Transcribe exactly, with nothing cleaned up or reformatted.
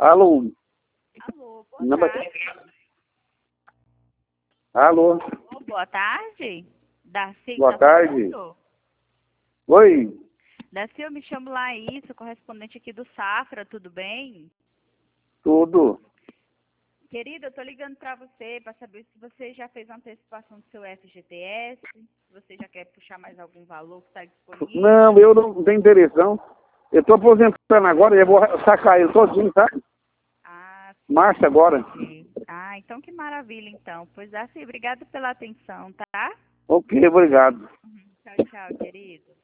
Alô? Alô, boa Não, tarde. Alô? Alô, boa tarde. Darcy, Boa tá tarde. falando? Oi? Darcy, eu me chamo Laís, sou correspondente aqui do Safra, tudo bem? Tudo? Querida, eu tô ligando pra você para saber se você já fez a antecipação do seu F G T S, se você já quer puxar mais algum valor que está disponível. Não, eu não tenho interesse, não. Eu tô aposentando agora e eu vou sacar ele todinho, tá? Ah, sim. Marcha agora. Entendi. Ah, então que maravilha, então. Pois Darcy, obrigada pela atenção, tá? Ok, obrigado. Uhum. Tchau, tchau, querido.